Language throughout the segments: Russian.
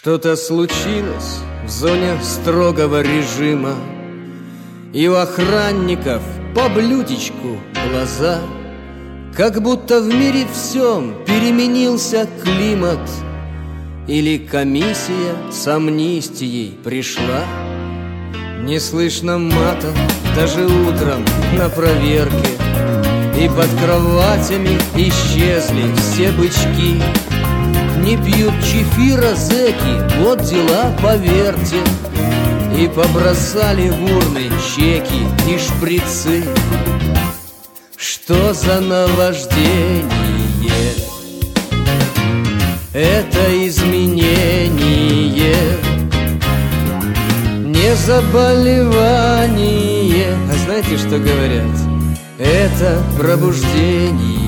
Что-то случилось в зоне строгого режима, и у охранников по блюдечку глаза. Как будто в мире всем переменился климат, или комиссия с амнистией пришла. Не слышно мата даже утром на проверке, и под кроватями исчезли все бычки. Не пьют чефира зэки, вот дела, поверьте, и побросали в урны чеки и шприцы. Что за наваждение? Это изменение, не заболевание. А знаете, что говорят? Это пробуждение.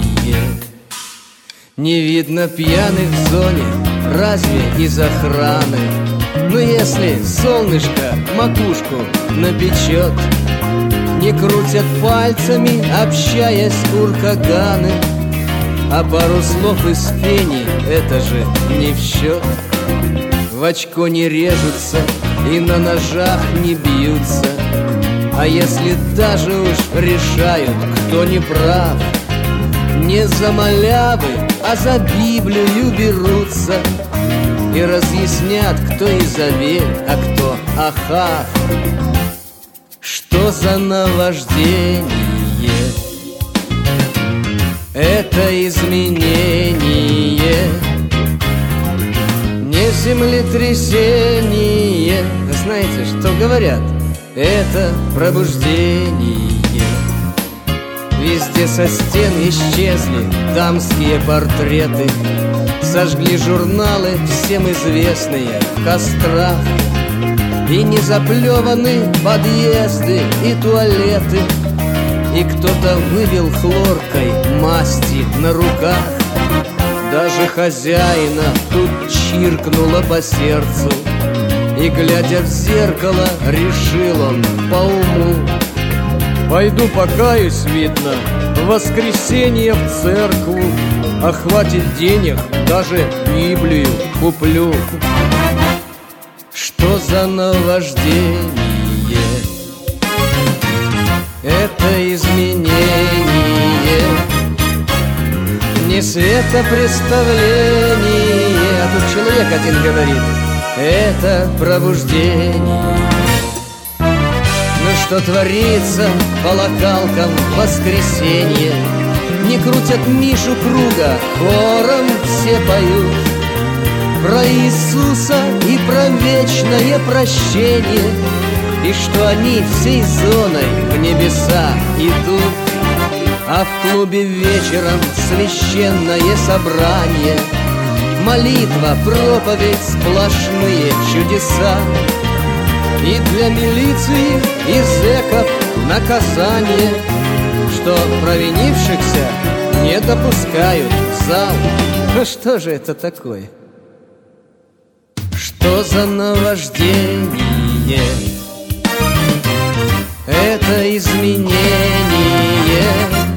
Не видно пьяных в зоне, разве из охраны? Но если солнышко макушку напечет, не крутят пальцами, общаясь куркаганы, а пару слов из фени — это же не в счет. В очко не режутся и на ножах не бьются, а если даже уж решают, кто не прав, не за малявы, а за Библию берутся и разъяснят, кто Изавель, а кто Ахав. Что за наваждение? Это изменение, не землетрясение. Знаете, что говорят? Это пробуждение. Везде со стен исчезли дамские портреты, сожгли журналы, всем известные, в кострах. И не заплеваны подъезды и туалеты, и кто-то вывел хлоркой масти на руках. Даже хозяина тут чиркнуло по сердцу, и, глядя в зеркало, решил он по уму: пойду покаюсь, видно, в воскресенье в церкву, а хватит денег, даже Библию куплю. Что за наваждение? Это изменение, не светопреставление. А тут человек один говорит: это пробуждение. Ну что творится по локалкам в воскресенье? Не крутят Мишу Круга, хором все поют про Иисуса и про вечное прощение, и что они всей зоной в небеса идут. А в клубе вечером священное собрание, молитва, проповедь, сплошные чудеса. И для милиции и зэков наказание, что провинившихся не допускают в зал. Ну что же это такое? Что за наваждение? Это изменение,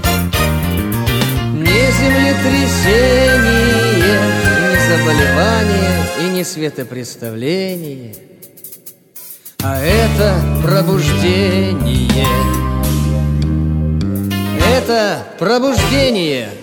не землетрясение, не заболевание и не светопреставление, а это пробуждение. Это пробуждение.